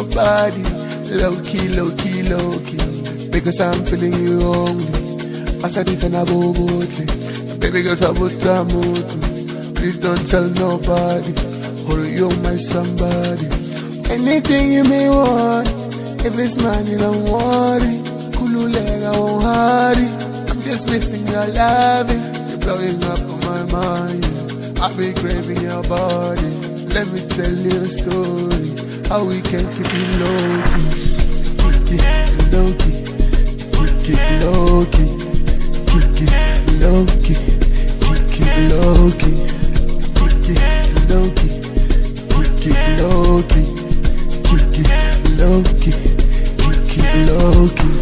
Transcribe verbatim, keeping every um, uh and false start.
nobody. Low key, low key, low key. Because I'm feeling you only. As I did and I go boldly. Baby girl, sabotamoto. Please don't tell nobody. Or you're my somebody. Anything you may want. If it's money, don't worry. Kululega won't hurry. I'm just missing your loving. You're blowing up on my mind. I'll be craving your body. Let me tell you a story. How we can keep it low-key. Kick it low-key. Kick it low-key. Kick it low-key. Kick it low-key. Kick it low-key. Kick it low-key. Kick it low-key. Kick it low-key.